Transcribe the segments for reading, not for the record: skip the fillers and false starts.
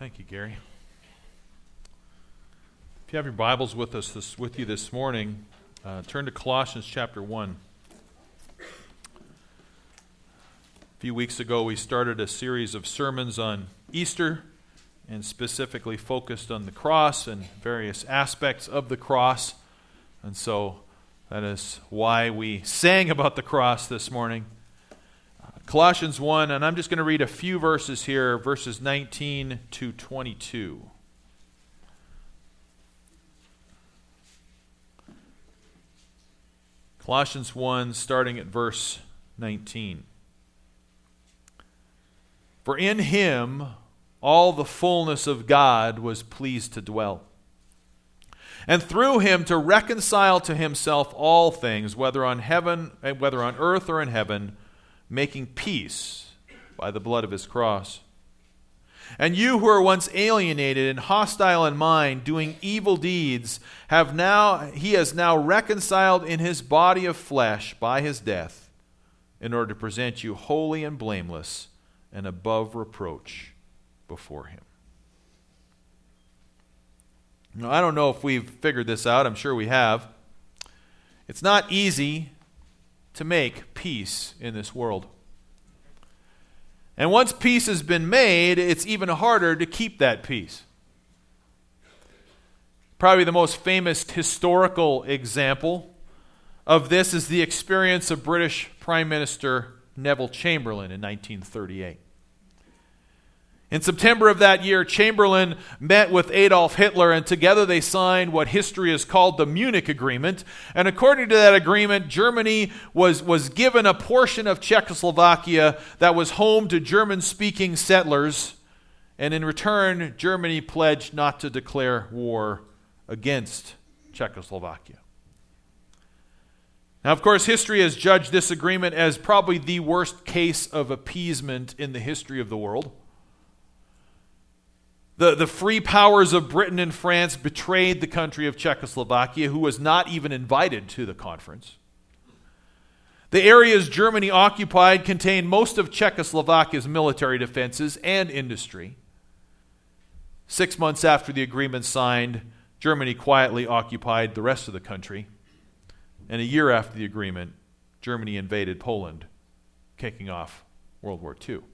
Thank you, Gary. If you have your Bibles with you this morning, turn to Colossians chapter 1. A few weeks ago, we started a series of sermons on Easter and specifically focused on the cross and various aspects of the cross. And so that is why we sang about the cross this morning. Colossians 1, and I'm just going to read a few verses here, verses 19 to 22. Colossians 1, starting at verse 19. For in him all the fullness of God was pleased to dwell, and through him to reconcile to himself all things, whether on earth or in heaven, making peace by the blood of his cross. And you who were once alienated and hostile in mind, doing evil deeds, he has now reconciled in his body of flesh by his death, in order to present you holy and blameless and above reproach before him. Now, I don't know if we've figured this out. I'm sure we have. It's not easy to make peace in this world. And once peace has been made, it's even harder to keep that peace. Probably the most famous historical example of this is the experience of British Prime Minister Neville Chamberlain in 1938. In September of that year, Chamberlain met with Adolf Hitler, and together they signed what history has called the Munich Agreement. And according to that agreement, Germany was given a portion of Czechoslovakia that was home to German-speaking settlers, and in return, Germany pledged not to declare war against Czechoslovakia. Now, of course, history has judged this agreement as probably the worst case of appeasement in the history of the world. The free powers of Britain and France betrayed the country of Czechoslovakia, who was not even invited to the conference. The areas Germany occupied contained most of Czechoslovakia's military defenses and industry. 6 months after the agreement signed, Germany quietly occupied the rest of the country. And a year after the agreement, Germany invaded Poland, kicking off World War II.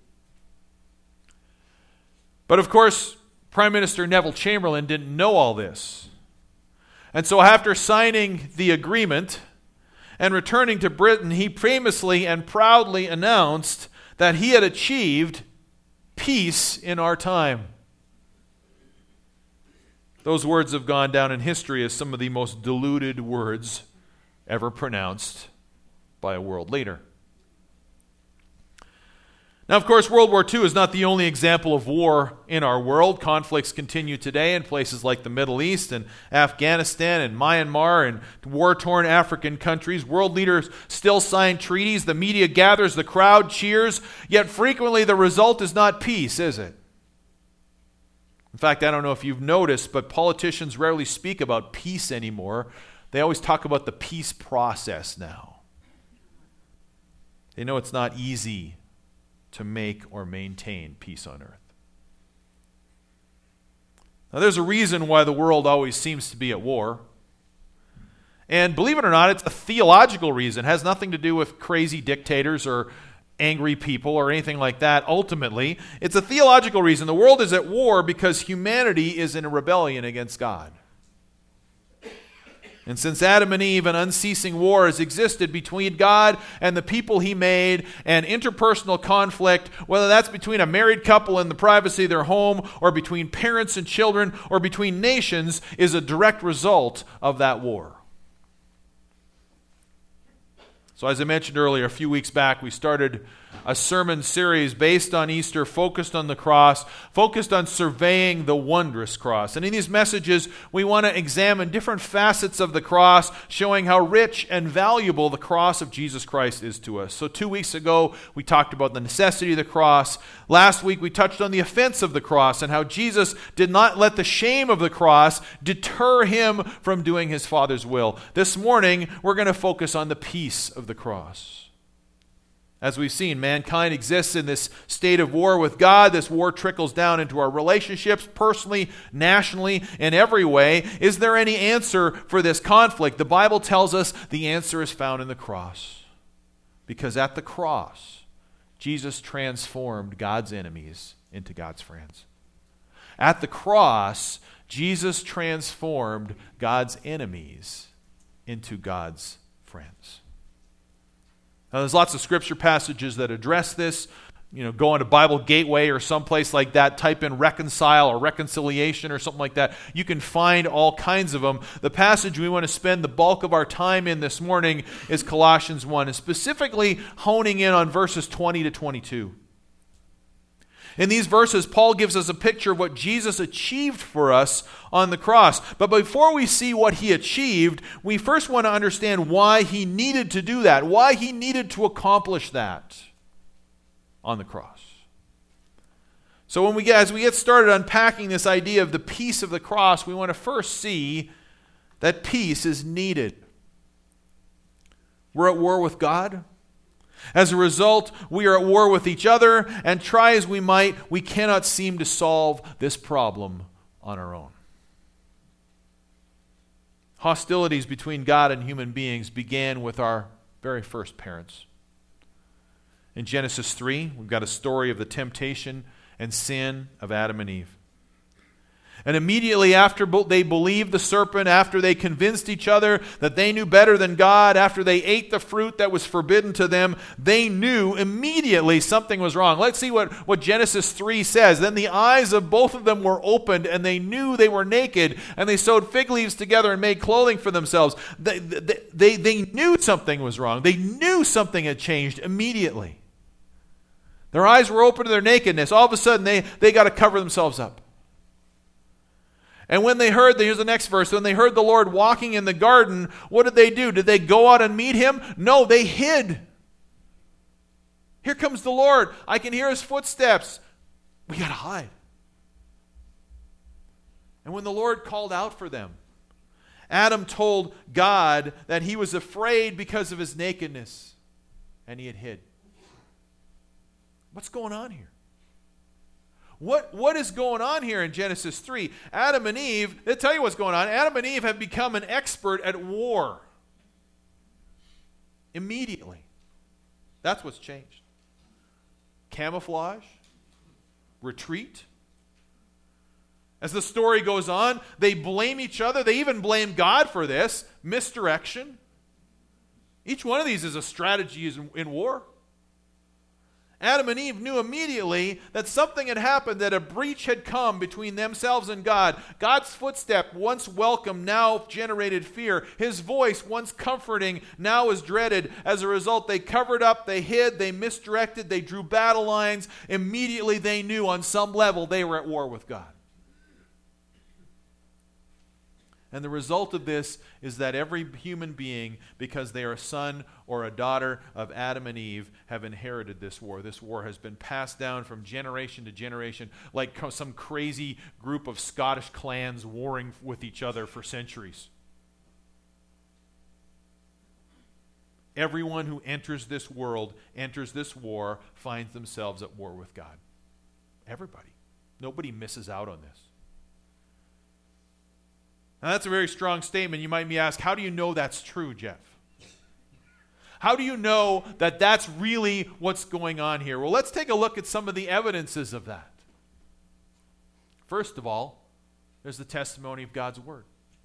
But of course, Prime Minister Neville Chamberlain didn't know all this. And so after signing the agreement and returning to Britain, he famously and proudly announced that he had achieved peace in our time. Those words have gone down in history as some of the most deluded words ever pronounced by a world leader. Now, of course, World War II is not the only example of war in our world. Conflicts continue today in places like the Middle East and Afghanistan and Myanmar and war-torn African countries. World leaders still sign treaties. The media gathers. The crowd cheers. Yet frequently the result is not peace, is it? In fact, I don't know if you've noticed, but politicians rarely speak about peace anymore. They always talk about the peace process now. They know it's not easy to make or maintain peace on earth. Now, there's a reason why the world always seems to be at war. And believe it or not, it's a theological reason. It has nothing to do with crazy dictators or angry people or anything like that. Ultimately, it's a theological reason. The world is at war because humanity is in a rebellion against God. And since Adam and Eve, an unceasing war has existed between God and the people he made, and interpersonal conflict, whether that's between a married couple in the privacy of their home, or between parents and children, or between nations, is a direct result of that war. So as I mentioned earlier, a few weeks back, we started a sermon series based on Easter, focused on the cross, focused on surveying the wondrous cross. And in these messages, we want to examine different facets of the cross, showing how rich and valuable the cross of Jesus Christ is to us. So 2 weeks ago, we talked about the necessity of the cross. Last week, we touched on the offense of the cross and how Jesus did not let the shame of the cross deter him from doing his Father's will. This morning, we're going to focus on the peace of the cross. As we've seen, mankind exists in this state of war with God. This war trickles down into our relationships, personally, nationally, in every way. Is there any answer for this conflict? The Bible tells us the answer is found in the cross. Because at the cross, Jesus transformed God's enemies into God's friends. At the cross, Jesus transformed God's enemies into God's friends. Now, there's lots of scripture passages that address this. Go into Bible Gateway or someplace like that, type in reconcile or reconciliation or something like that. You can find all kinds of them. The passage we want to spend the bulk of our time in this morning is Colossians 1, and specifically honing in on verses 20 to 22. In these verses, Paul gives us a picture of what Jesus achieved for us on the cross. But before we see what he achieved, we first want to understand why he needed to do that, why he needed to accomplish that on the cross. So as we get started unpacking this idea of the peace of the cross, we want to first see that peace is needed. We're at war with God. As a result, we are at war with each other, and try as we might, we cannot seem to solve this problem on our own. Hostilities between God and human beings began with our very first parents. In Genesis 3, we've got a story of the temptation and sin of Adam and Eve. And immediately after they believed the serpent, after they convinced each other that they knew better than God, after they ate the fruit that was forbidden to them, they knew immediately something was wrong. Let's see what Genesis 3 says. Then the eyes of both of them were opened, and they knew they were naked, and they sewed fig leaves together and made clothing for themselves. They knew something was wrong. They knew something had changed immediately. Their eyes were open to their nakedness. All of a sudden, they got to cover themselves up. And when they heard, here's the next verse, when they heard the Lord walking in the garden, what did they do? Did they go out and meet him? No, they hid. Here comes the Lord. I can hear his footsteps. We got to hide. And when the Lord called out for them, Adam told God that he was afraid because of his nakedness, and he had hid. What's going on here? What is going on here in Genesis 3? Adam and Eve, they'll tell you what's going on. Adam and Eve have become an expert at war. Immediately. That's what's changed. Camouflage. Retreat. As the story goes on, they blame each other. They even blame God for this. Misdirection. Each one of these is a strategy in war. Adam and Eve knew immediately that something had happened, that a breach had come between themselves and God. God's footstep, once welcome, now generated fear. His voice, once comforting, now is dreaded. As a result, they covered up, they hid, they misdirected, they drew battle lines. Immediately they knew on some level they were at war with God. And the result of this is that every human being, because they are a son or a daughter of Adam and Eve, have inherited this war. This war has been passed down from generation to generation, like some crazy group of Scottish clans warring with each other for centuries. Everyone who enters this world, enters this war, finds themselves at war with God. Everybody. Nobody misses out on this. Now that's a very strong statement. You might be asked, how do you know that's true, Jeff? How do you know that that's really what's going on here? Well, let's take a look at some of the evidences of that. First of all, there's the testimony of God's Word.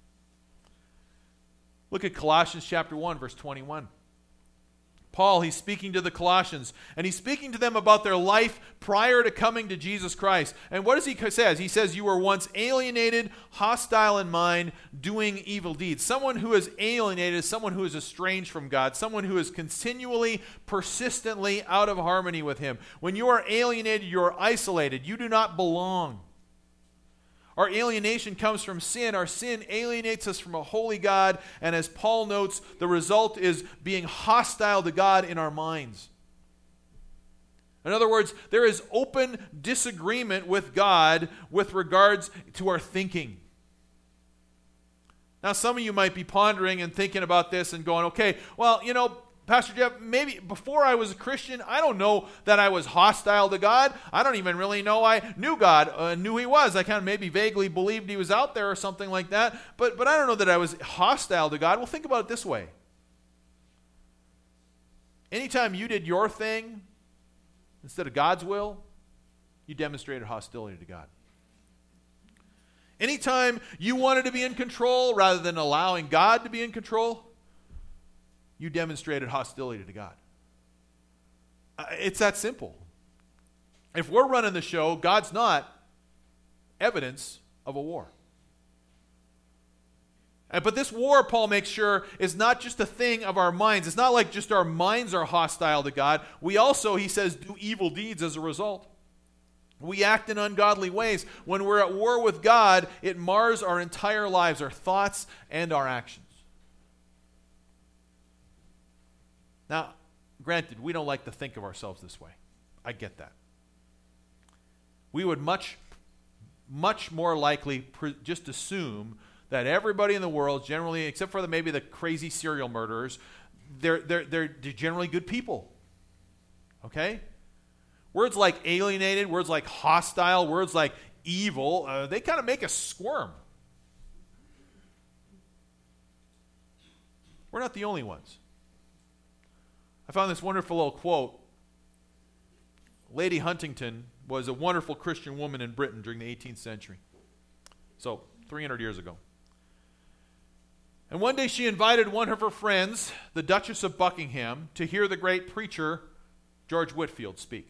Look at Colossians chapter 1, verse 21. Paul, he's speaking to the Colossians, and he's speaking to them about their life prior to coming to Jesus Christ. And what does he say? He says, you were once alienated, hostile in mind, doing evil deeds. Someone who is alienated is someone who is estranged from God, someone who is continually, persistently out of harmony with him. When you are alienated, you are isolated. You do not belong. Our alienation comes from sin. Our sin alienates us from a holy God. And as Paul notes, the result is being hostile to God in our minds. In other words, there is open disagreement with God with regards to our thinking. Now, some of you might be pondering and thinking about this and going, okay, well, Pastor Jeff, maybe before I was a Christian, I don't know that I was hostile to God. I don't even really know I knew God, knew He was. I kind of maybe vaguely believed He was out there or something like that. But I don't know that I was hostile to God. Well, think about it this way. Anytime you did your thing instead of God's will, you demonstrated hostility to God. Anytime you wanted to be in control rather than allowing God to be in control, you demonstrated hostility to God. It's that simple. If we're running the show, God's not evidence of a war. But this war, Paul makes sure, is not just a thing of our minds. It's not like just our minds are hostile to God. We also, he says, do evil deeds as a result. We act in ungodly ways. When we're at war with God, it mars our entire lives, our thoughts and our actions. Now, granted, we don't like to think of ourselves this way. I get that. We would much more likely just assume that everybody in the world, generally, except for maybe the crazy serial murderers, they're generally good people. Okay? Words like alienated, words like hostile, words like evil, they kind of make us squirm. We're not the only ones. I found this wonderful little quote. Lady Huntington was a wonderful Christian woman in Britain during the 18th century. So, 300 years ago. And one day she invited one of her friends, the Duchess of Buckingham, to hear the great preacher George Whitefield speak.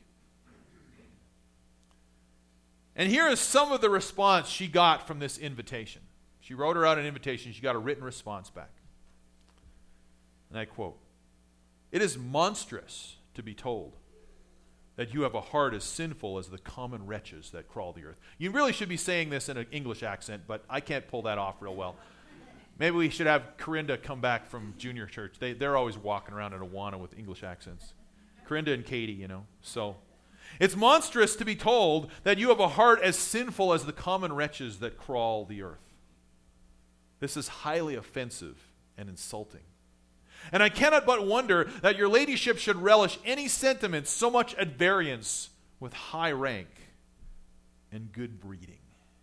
And here is some of the response she got from this invitation. She wrote her out an invitation. She got a written response back. And I quote, "It is monstrous to be told that you have a heart as sinful as the common wretches that crawl the earth." You really should be saying this in an English accent, but I can't pull that off real well. Maybe we should have Corinda come back from junior church. They're always walking around at Awana with English accents. Corinda and Katie, So, it's monstrous to be told that you have a heart as sinful as the common wretches that crawl the earth. This is highly offensive and insulting. And I cannot but wonder that your ladyship should relish any sentiments so much at variance with high rank and good breeding.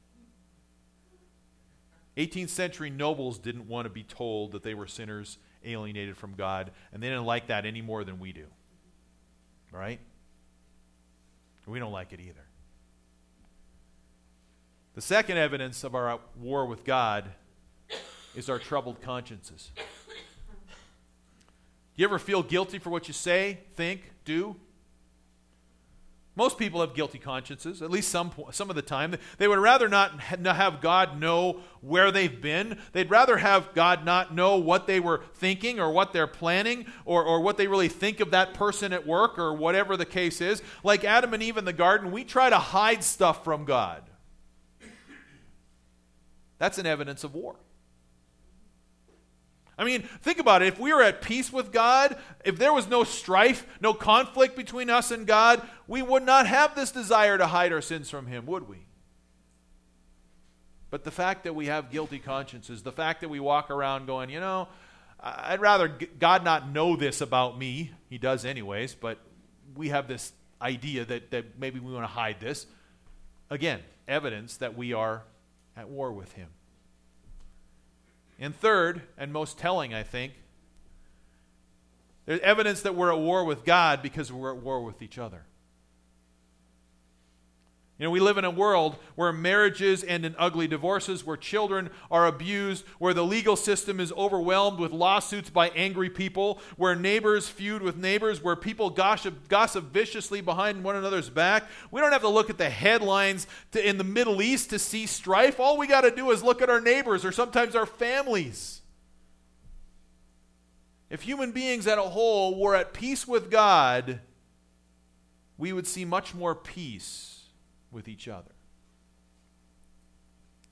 18th century nobles didn't want to be told that they were sinners alienated from God, and they didn't like that any more than we do. Right? We don't like it either. The second evidence of our war with God is our troubled consciences. Do you ever feel guilty for what you say, think, do? Most people have guilty consciences, at least some of the time. They would rather not have God know where they've been. They'd rather have God not know what they were thinking or what they're planning or what they really think of that person at work or whatever the case is. Like Adam and Eve in the garden, we try to hide stuff from God. That's an evidence of war. I mean, think about it. If we were at peace with God, if there was no strife, no conflict between us and God, we would not have this desire to hide our sins from Him, would we? But the fact that we have guilty consciences, the fact that we walk around going, I'd rather God not know this about me. He does anyways, but we have this idea that maybe we want to hide this. Again, evidence that we are at war with Him. And third, and most telling, I think, there's evidence that we're at war with God because we're at war with each other. We live in a world where marriages end in ugly divorces, where children are abused, where the legal system is overwhelmed with lawsuits by angry people, where neighbors feud with neighbors, where people gossip viciously behind one another's back. We don't have to look at the headlines in the Middle East to see strife. All we got to do is look at our neighbors or sometimes our families. If human beings as a whole were at peace with God, we would see much more peace with each other.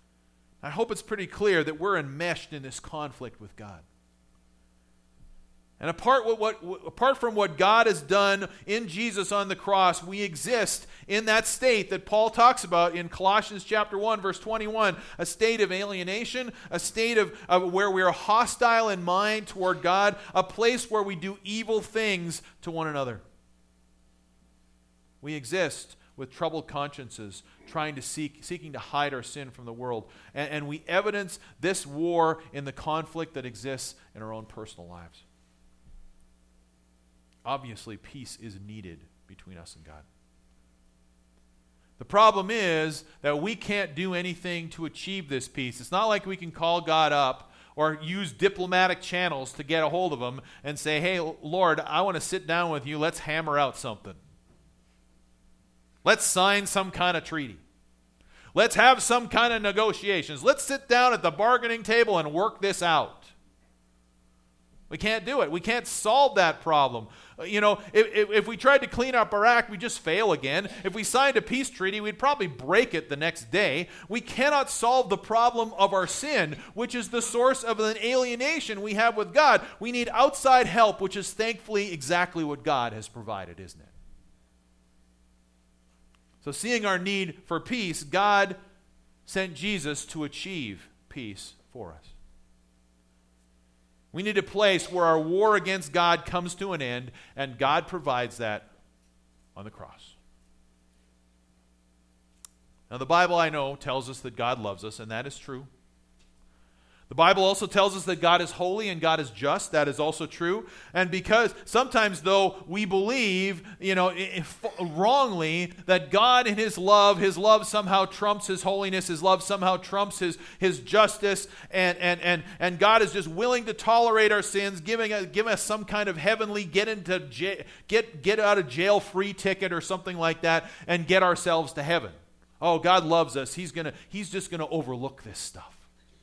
I hope it's pretty clear that we're enmeshed in this conflict with God. And apart from what God has done in Jesus on the cross, we exist in that state that Paul talks about in Colossians chapter 1, verse 21, a state of alienation, a state of where we are hostile in mind toward God, a place where we do evil things to one another. We exist with troubled consciences, seeking to hide our sin from the world. And we evidence this war in the conflict that exists in our own personal lives. Obviously, peace is needed between us and God. The problem is that we can't do anything to achieve this peace. It's not like we can call God up or use diplomatic channels to get a hold of him and say, hey, Lord, I want to sit down with you. Let's hammer out something. Let's sign some kind of treaty. Let's have some kind of negotiations. Let's sit down at the bargaining table and work this out. We can't do it. We can't solve that problem. If we tried to clean up our act, we'd just fail again. If we signed a peace treaty, we'd probably break it the next day. We cannot solve the problem of our sin, which is the source of an alienation we have with God. We need outside help, which is thankfully exactly what God has provided, isn't it? So seeing our need for peace, God sent Jesus to achieve peace for us. We need a place where our war against God comes to an end, and God provides that on the cross. Now, the Bible, I know, tells us that God loves us, and that is true. The Bible also tells us that God is holy and God is just. That is also true. And because sometimes, though, we believe, wrongly, that God in his love somehow trumps his holiness, his love somehow trumps his justice, and God is just willing to tolerate our sins, giving us some kind of heavenly get out of jail free ticket or something like that, and get ourselves to heaven. Oh, God loves us. He's just gonna overlook this stuff.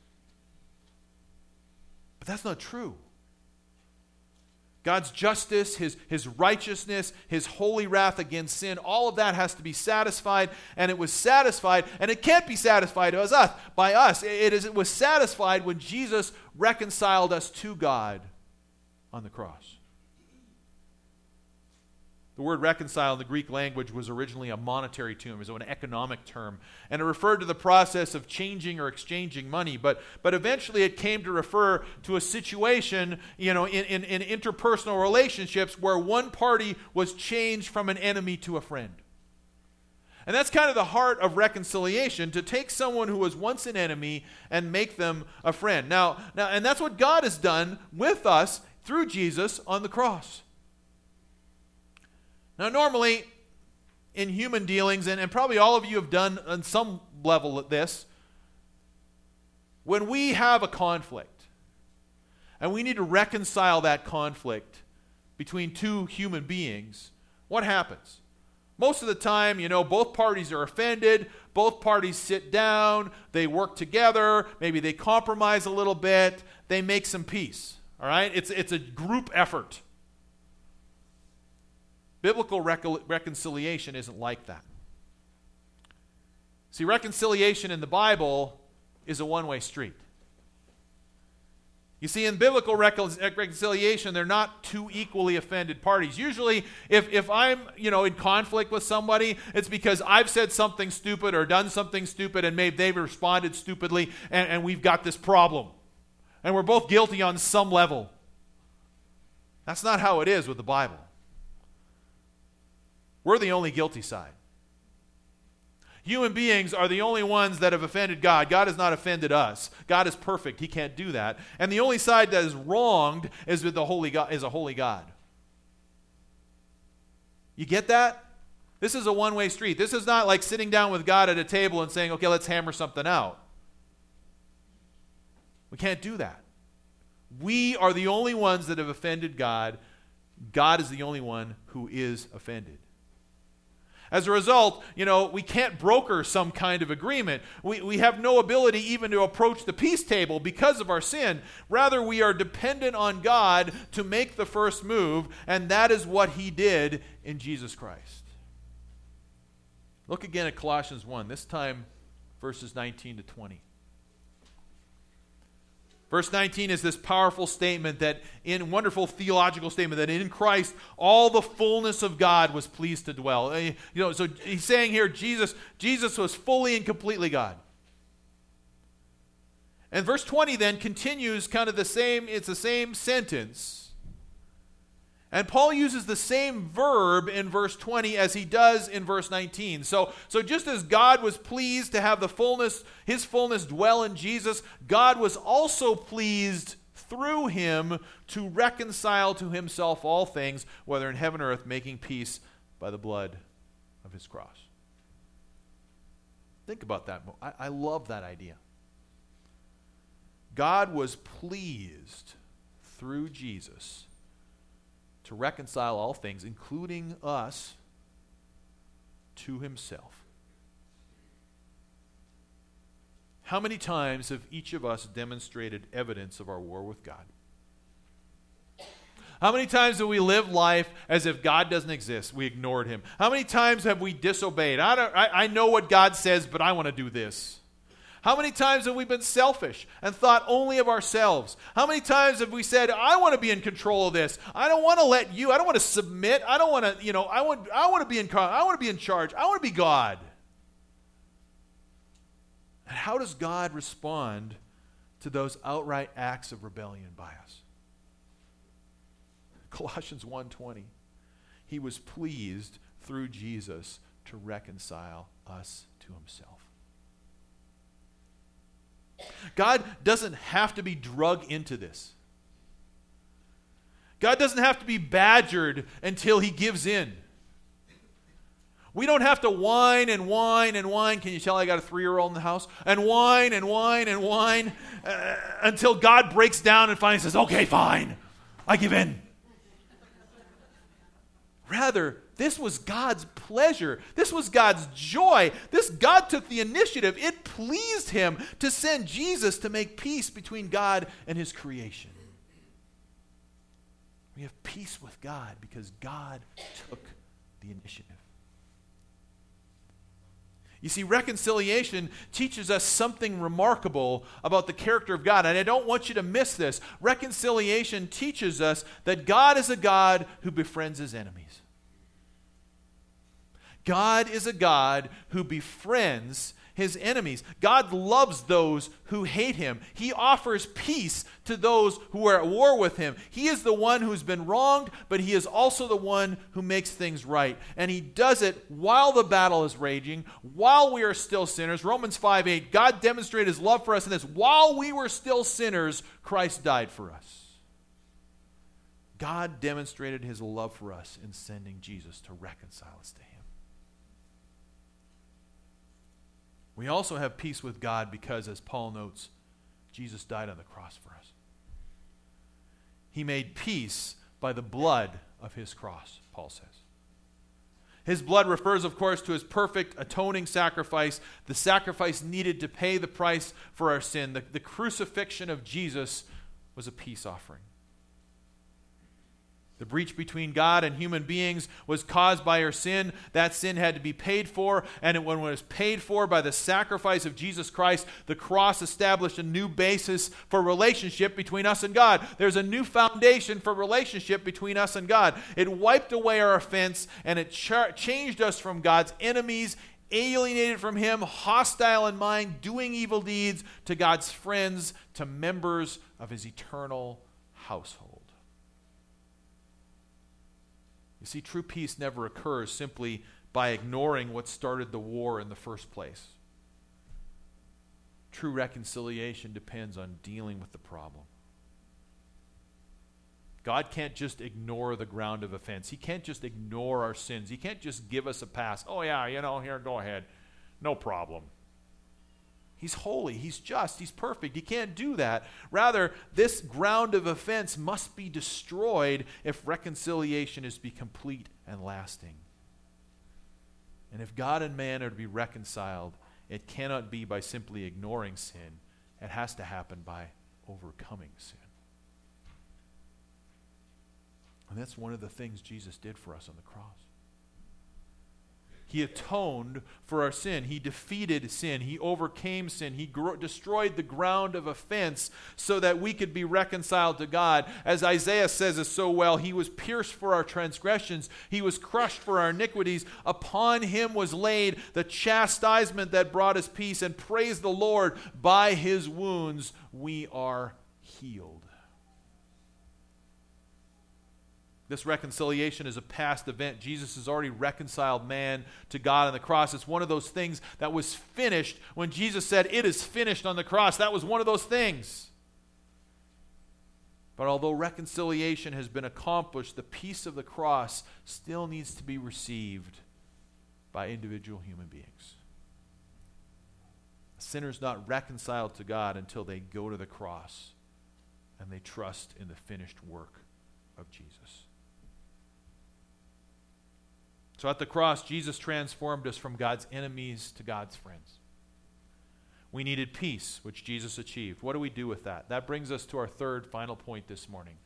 That's not true. God's justice, his righteousness, his holy wrath against sin, all of that has to be satisfied, and it was satisfied, and it can't be satisfied by us. It was satisfied when Jesus reconciled us to God on the cross. The word reconcile in the Greek language was originally a monetary term. It was an economic term. And it referred to the process of changing or exchanging money. But eventually it came to refer to a situation, in interpersonal relationships where one party was changed from an enemy to a friend. And that's kind of the heart of reconciliation, to take someone who was once an enemy and make them a friend. Now, and that's what God has done with us through Jesus on the cross. Now, normally, in human dealings, and probably all of you have done on some level at this, when we have a conflict, and we need to reconcile that conflict between two human beings, what happens? Most of the time, both parties are offended, both parties sit down, they work together, maybe they compromise a little bit, they make some peace, all right? It's a group effort. Biblical reconciliation isn't like that. See, reconciliation in the Bible is a one-way street. You see, in biblical reconciliation, they're not two equally offended parties. Usually, if I'm, in conflict with somebody, it's because I've said something stupid or done something stupid, and maybe they've responded stupidly, and we've got this problem. And we're both guilty on some level. That's not how it is with the Bible. We're the only guilty side. Human beings are the only ones that have offended God. God has not offended us. God is perfect. He can't do that. And the only side that is wronged is with a holy God. You get that? This is a one-way street. This is not like sitting down with God at a table and saying, okay, let's hammer something out. We can't do that. We are the only ones that have offended God. God is the only one who is offended. As a result, we can't broker some kind of agreement. We have no ability even to approach the peace table because of our sin. Rather, we are dependent on God to make the first move, and that is what he did in Jesus Christ. Look again at Colossians 1, this time verses 19 to 20. Verse 19 is this powerful statement wonderful theological statement that in Christ all the fullness of God was pleased to dwell. So he's saying here Jesus was fully and completely God. And verse 20 then continues kind of the same sentence. And Paul uses the same verb in verse 20 as he does in verse 19. So just as God was pleased to have his fullness dwell in Jesus, God was also pleased through him to reconcile to himself all things, whether in heaven or earth, making peace by the blood of his cross. Think about that. I love that idea. God was pleased through Jesus to reconcile all things, including us, to himself. How many times have each of us demonstrated evidence of our war with God? How many times do we live life as if God doesn't exist? We ignored him. How many times have we disobeyed? I know what God says, but I want to do this. How many times have we been selfish and thought only of ourselves? How many times have we said, I want to be in control of this. I don't want to let you, I don't want to submit. I don't want to, I want to be in charge. I want to be God. And how does God respond to those outright acts of rebellion by us? Colossians 1:20. He was pleased through Jesus to reconcile us to himself. God doesn't have to be drug into this. God doesn't have to be badgered until he gives in. We don't have to whine and whine and whine. Can you tell I got a 3-year-old in the house? And whine and whine and whine until God breaks down and finally says, okay, fine, I give in. Rather, this was God's pleasure. This was God's joy. God took the initiative. It pleased him to send Jesus to make peace between God and his creation. We have peace with God because God took the initiative. You see, reconciliation teaches us something remarkable about the character of God, and I don't want you to miss this. Reconciliation teaches us that God is a God who befriends his enemies. God is a God who befriends his enemies. God loves those who hate him. He offers peace to those who are at war with him. He is the one who's been wronged, but he is also the one who makes things right. And he does it while the battle is raging, while we are still sinners. Romans 5:8, God demonstrated his love for us in this. While we were still sinners, Christ died for us. God demonstrated his love for us in sending Jesus to reconcile us to him. We also have peace with God because, as Paul notes, Jesus died on the cross for us. He made peace by the blood of his cross, Paul says. His blood refers, of course, to his perfect atoning sacrifice, the sacrifice needed to pay the price for our sin. The crucifixion of Jesus was a peace offering. The breach between God and human beings was caused by our sin. That sin had to be paid for, and when it was paid for by the sacrifice of Jesus Christ, the cross established a new basis for relationship between us and God. There's a new foundation for relationship between us and God. It wiped away our offense, and it changed us from God's enemies, alienated from him, hostile in mind, doing evil deeds, to God's friends, to members of his eternal household. You see, true peace never occurs simply by ignoring what started the war in the first place. True reconciliation depends on dealing with the problem. God can't just ignore the ground of offense. He can't just ignore our sins. He can't just give us a pass. Oh yeah, here, go ahead. No problem. He's holy, he's just, he's perfect. He can't do that. Rather, this ground of offense must be destroyed if reconciliation is to be complete and lasting. And if God and man are to be reconciled, it cannot be by simply ignoring sin. It has to happen by overcoming sin. And that's one of the things Jesus did for us on the cross. He atoned for our sin. He defeated sin. He overcame sin. He destroyed the ground of offense so that we could be reconciled to God. As Isaiah says it so well, He was pierced for our transgressions. He was crushed for our iniquities. Upon Him was laid the chastisement that brought us peace. And praise the Lord, by His wounds we are healed. This reconciliation is a past event. Jesus has already reconciled man to God on the cross. It's one of those things that was finished. When Jesus said, "It is finished" on the cross, that was one of those things. But although reconciliation has been accomplished, the peace of the cross still needs to be received by individual human beings. A sinner is not reconciled to God until they go to the cross and they trust in the finished work of Jesus. So at the cross, Jesus transformed us from God's enemies to God's friends. We needed peace, which Jesus achieved. What do we do with that? That brings us to our third, final point this morning.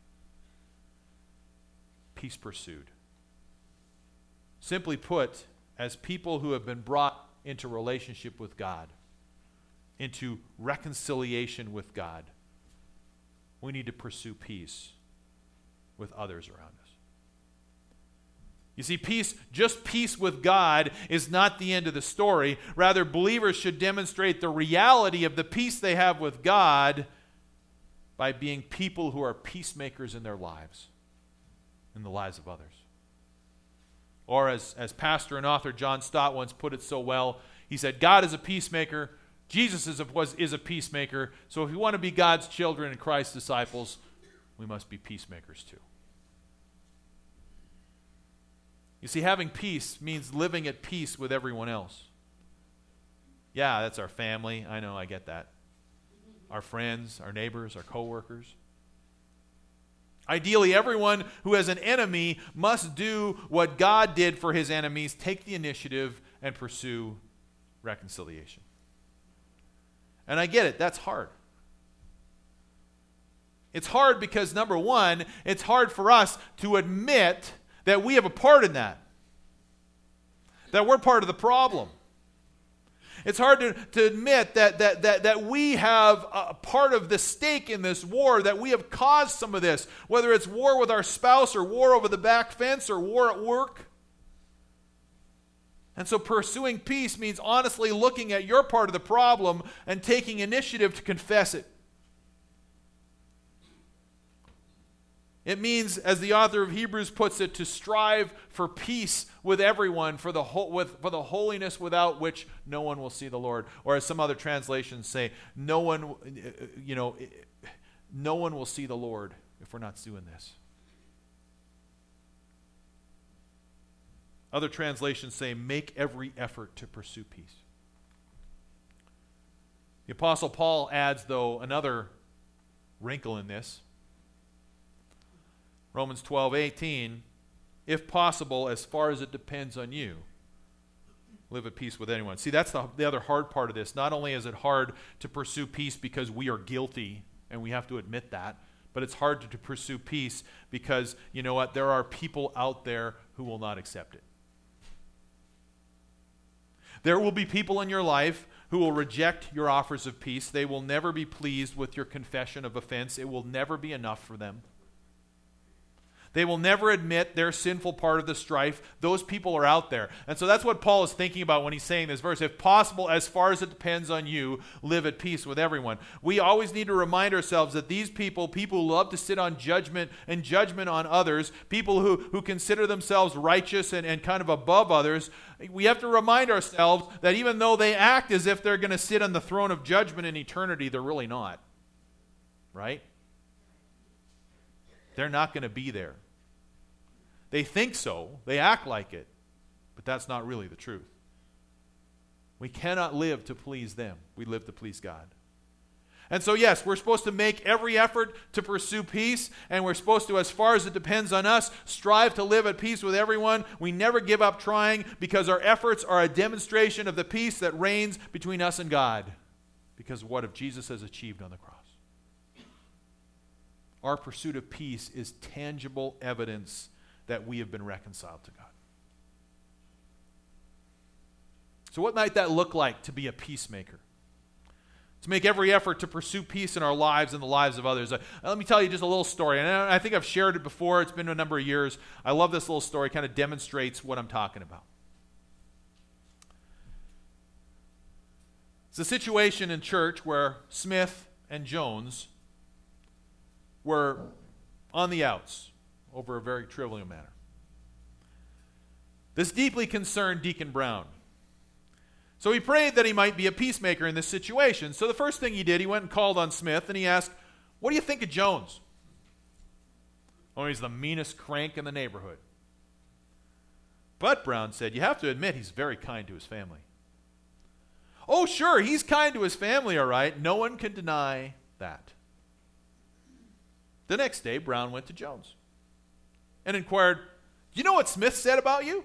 Peace pursued. Simply put, as people who have been brought into relationship with God, into reconciliation with God, we need to pursue peace with others around us. You see, peace, just peace with God, is not the end of the story. Rather, believers should demonstrate the reality of the peace they have with God by being people who are peacemakers in their lives, in the lives of others. Or as pastor and author John Stott once put it so well, he said, God is a peacemaker, Jesus is a peacemaker, so if we want to be God's children and Christ's disciples, we must be peacemakers too. You see, having peace means living at peace with everyone else. Yeah, that's our family. I know, I get that. Our friends, our neighbors, our coworkers. Ideally, everyone who has an enemy must do what God did for his enemies, take the initiative and pursue reconciliation. And I get it, that's hard. It's hard because, number one, it's hard for us to admit that we have a part in that. That we're part of the problem. It's hard to admit that we have a part of the stake in this war, that we have caused some of this, whether it's war with our spouse or war over the back fence or war at work. And so pursuing peace means honestly looking at your part of the problem and taking initiative to confess it. It means, as the author of Hebrews puts it, to strive for peace with everyone, for the holiness without which no one will see the Lord. Or as some other translations say, no one will see the Lord if we're not doing this. Other translations say, make every effort to pursue peace. The Apostle Paul adds, though, another wrinkle in this. Romans 12:18, if possible, as far as it depends on you, live at peace with anyone. See, that's the other hard part of this. Not only is it hard to pursue peace because we are guilty, and we have to admit that, but it's hard to pursue peace because, you know what, there are people out there who will not accept it. There will be people in your life who will reject your offers of peace. They will never be pleased with your confession of offense. It will never be enough for them. They will never admit their sinful part of the strife. Those people are out there. And so that's what Paul is thinking about when he's saying this verse. If possible, as far as it depends on you, live at peace with everyone. We always need to remind ourselves that these people who love to sit on judgment and judgment on others, people who consider themselves righteous and kind of above others, we have to remind ourselves that even though they act as if they're going to sit on the throne of judgment in eternity, they're really not. Right? They're not going to be there. They think so. They act like it. But that's not really the truth. We cannot live to please them. We live to please God. And so, yes, we're supposed to make every effort to pursue peace, and we're supposed to, as far as it depends on us, strive to live at peace with everyone. We never give up trying because our efforts are a demonstration of the peace that reigns between us and God because of what Jesus has achieved on the cross. Our pursuit of peace is tangible evidence that we have been reconciled to God. So what might that look like to be a peacemaker? To make every effort to pursue peace in our lives and the lives of others. Let me tell you just a little story. And I think I've shared it before. It's been a number of years. I love this little story. It kind of demonstrates what I'm talking about. It's a situation in church where Smith and Jones were on the outs over a very trivial matter. This deeply concerned Deacon Brown. So he prayed that he might be a peacemaker in this situation. So the first thing he did, he went and called on Smith and he asked, "What do you think of Jones?" "Oh, he's the meanest crank in the neighborhood." "But," Brown said, "you have to admit he's very kind to his family." "Oh, sure, he's kind to his family, all right. No one can deny that." The next day, Brown went to Jones and inquired, "Do you know what Smith said about you?"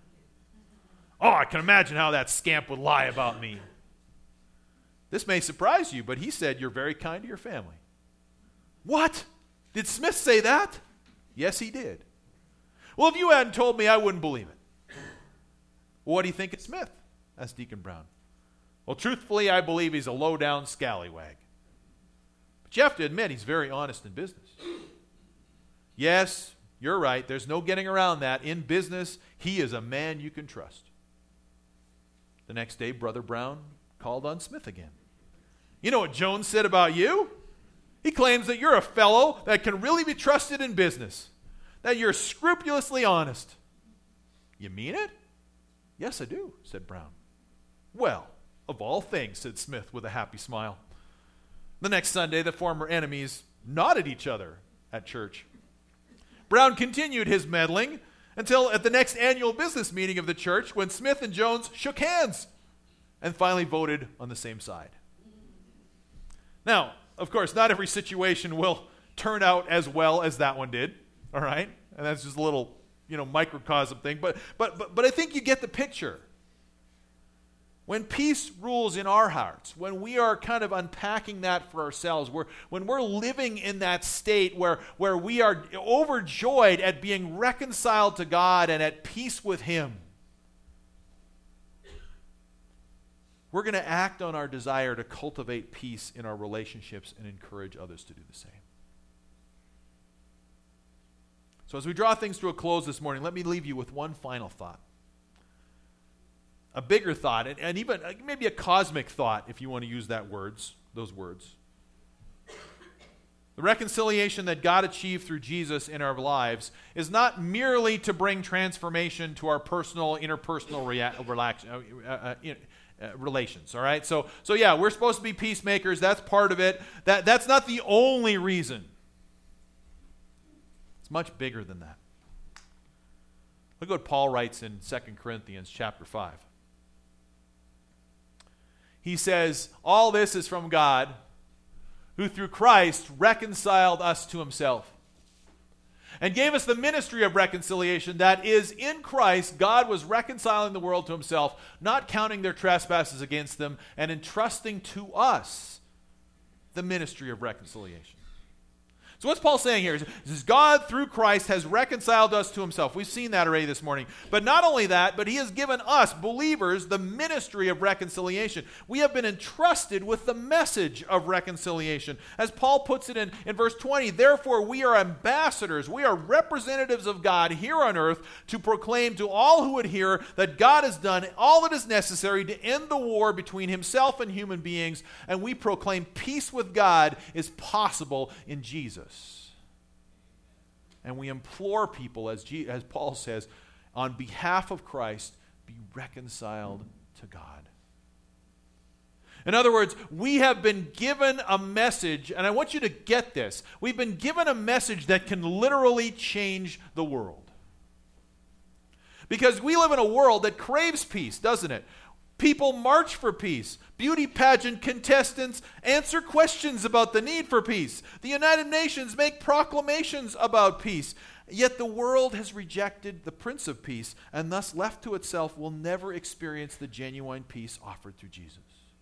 "Oh, I can imagine how that scamp would lie about me." "This may surprise you, but he said you're very kind to your family." "What? Did Smith say that?" "Yes, he did." "Well, if you hadn't told me, I wouldn't believe it." "Well, what do you think of Smith?" asked Deacon Brown. "Well, truthfully, I believe he's a low-down scallywag. But you have to admit he's very honest in business." "Yes, you're right. There's no getting around that. In business, he is a man you can trust." The next day, Brother Brown called on Smith again. "You know what Jones said about you? He claims that you're a fellow that can really be trusted in business, that you're scrupulously honest." "You mean it?" "Yes, I do," said Brown. "Well, of all things," said Smith with a happy smile. The next Sunday, the former enemies nodded each other at church. Brown continued his meddling until at the next annual business meeting of the church, when Smith and Jones shook hands and finally voted on the same side. Now, of course, not every situation will turn out as well as that one did, all right? And that's just a little, microcosm thing. But I think you get the picture. When peace rules in our hearts, when we are kind of unpacking that for ourselves, when we're living in that state where we are overjoyed at being reconciled to God and at peace with Him, we're going to act on our desire to cultivate peace in our relationships and encourage others to do the same. So as we draw things to a close this morning, let me leave you with one final thought. A bigger thought, and even maybe a cosmic thought, if you want to use those words. The reconciliation that God achieved through Jesus in our lives is not merely to bring transformation to our personal, interpersonal relations, all right? So yeah, we're supposed to be peacemakers. That's part of it. That's not the only reason. It's much bigger than that. Look what Paul writes in 2 Corinthians chapter 5. He says, "All this is from God, who through Christ reconciled us to Himself and gave us the ministry of reconciliation. That is, in Christ, God was reconciling the world to Himself, not counting their trespasses against them, and entrusting to us the ministry of reconciliation." So what's Paul saying here? Is God, through Christ, has reconciled us to Himself. We've seen that already this morning. But not only that, but He has given us, believers, the ministry of reconciliation. We have been entrusted with the message of reconciliation. As Paul puts it in verse 20, "Therefore we are ambassadors, we are representatives of God here on earth to proclaim to all who would hear that God has done all that is necessary to end the war between Himself and human beings, and we proclaim peace with God is possible in Jesus." And we implore people, as Paul says, on behalf of Christ, be reconciled to God. In other words, we have been given a message, and I want you to get this. We've been given a message that can literally change the world. Because we live in a world that craves peace, doesn't it? People march for peace. Beauty pageant contestants answer questions about the need for peace. The United Nations make proclamations about peace. Yet the world has rejected the Prince of Peace, and thus left to itself will never experience the genuine peace offered through Jesus.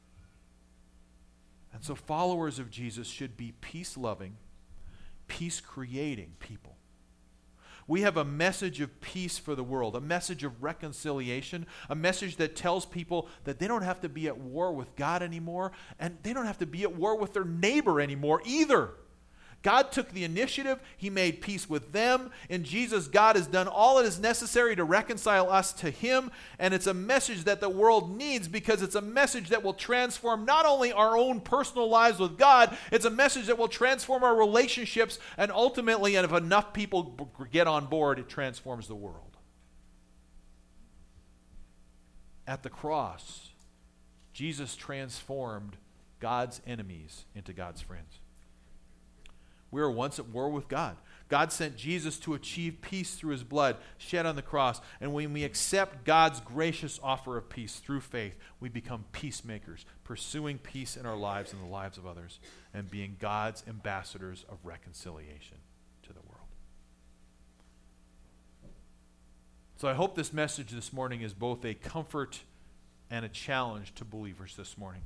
And so followers of Jesus should be peace-loving, peace-creating people. We have a message of peace for the world, a message of reconciliation, a message that tells people that they don't have to be at war with God anymore, and they don't have to be at war with their neighbor anymore either. God took the initiative. He made peace with them. In Jesus, God has done all that is necessary to reconcile us to Him, and it's a message that the world needs because it's a message that will transform not only our own personal lives with God, it's a message that will transform our relationships, and ultimately, and if enough people get on board, it transforms the world. At the cross, Jesus transformed God's enemies into God's friends. We were once at war with God. God sent Jesus to achieve peace through His blood shed on the cross. And when we accept God's gracious offer of peace through faith, we become peacemakers, pursuing peace in our lives and the lives of others, and being God's ambassadors of reconciliation to the world. So I hope this message this morning is both a comfort and a challenge to believers this morning.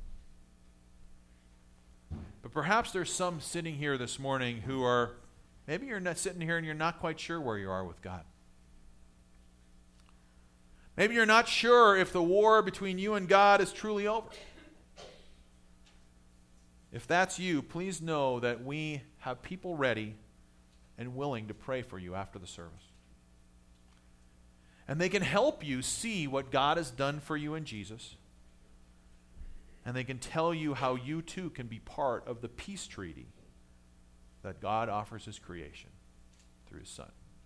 But perhaps there's some sitting here this morning who are, maybe you're not sitting here and you're not quite sure where you are with God. Maybe you're not sure if the war between you and God is truly over. If that's you, please know that we have people ready and willing to pray for you after the service. And they can help you see what God has done for you in Jesus. And they can tell you how you too can be part of the peace treaty that God offers His creation through His Son.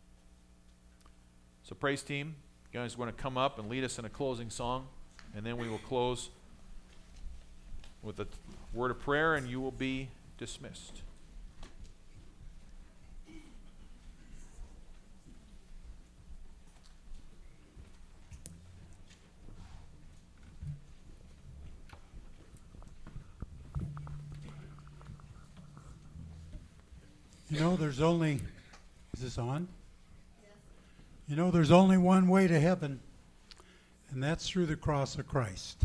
So praise team, you guys want to come up and lead us in a closing song, and then we will close with a word of prayer, and you will be dismissed. You know, is this on? Yes. You know, there's only one way to heaven, and that's through the cross of Christ.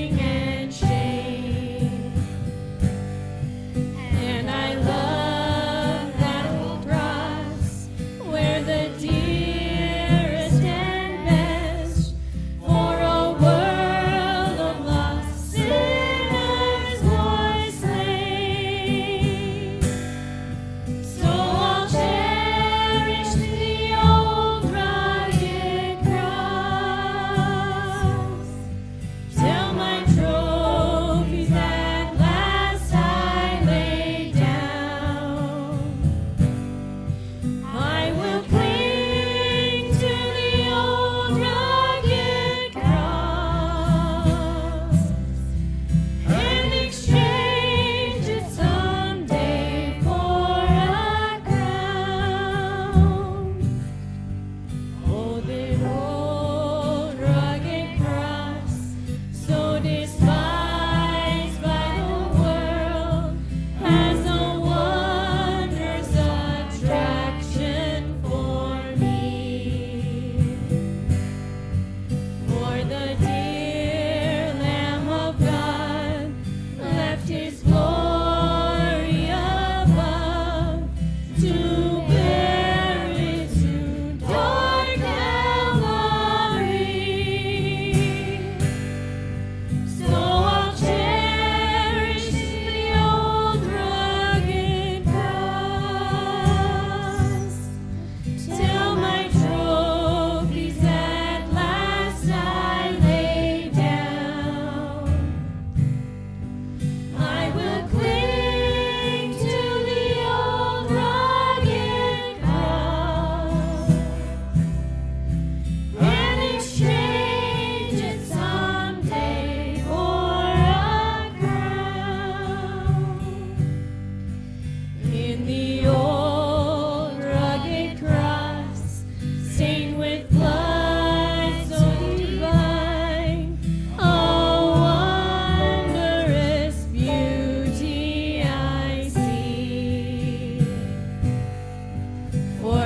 And I love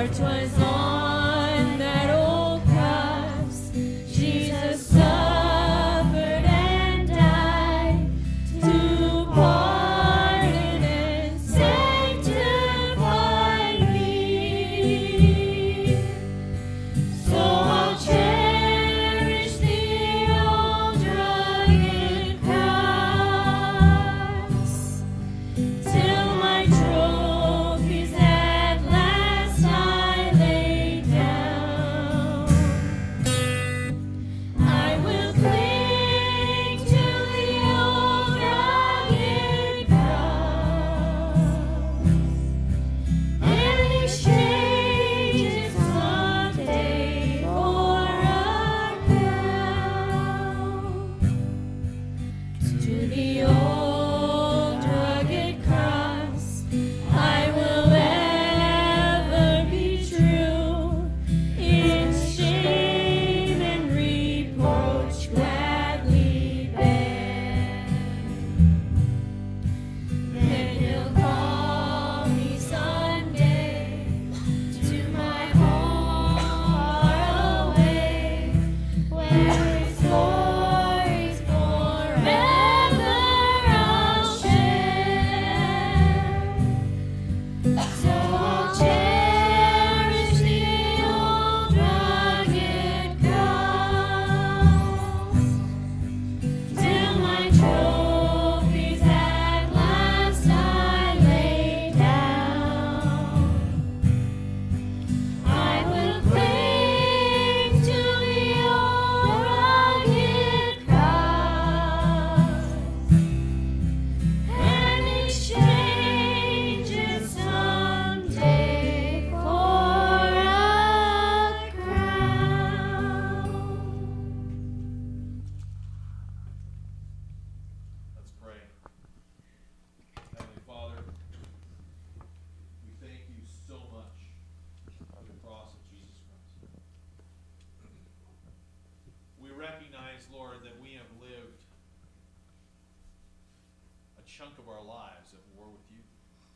chunk of our lives at war with you.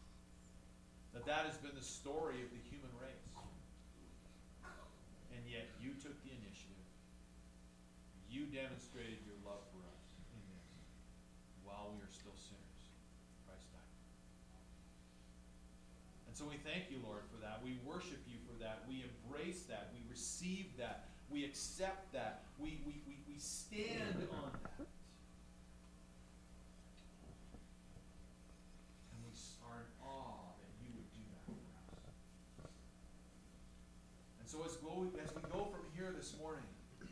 That has been the story of the human race. And yet you took the initiative. You demonstrated your love for us in this. While we are still sinners, Christ died. And so we thank you, Lord, for that. We worship you for that. We embrace that. We receive that. We accept that. We stand on that. And we are in awe that you would do that for us. And so as we go from here this morning,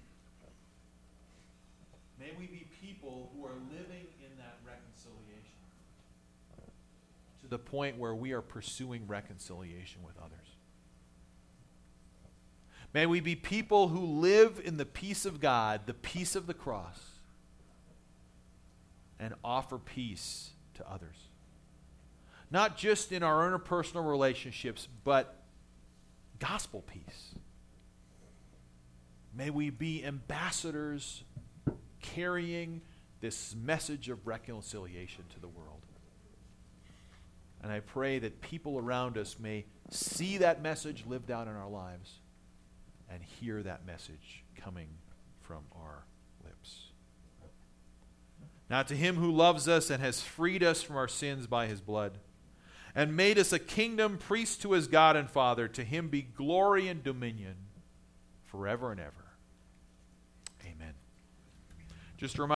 may we be people who are living in that reconciliation to the point where we are pursuing reconciliation with others. May we be people who live in the peace of God, the peace of the cross, and offer peace to others. Not just in our interpersonal relationships, but gospel peace. May we be ambassadors carrying this message of reconciliation to the world. And I pray that people around us may see that message lived out in our lives and hear that message coming from our lips. Now to him who loves us and has freed us from our sins by his blood and made us a kingdom, priests to his God and Father, to him be glory and dominion forever and ever. Amen. Just a reminder.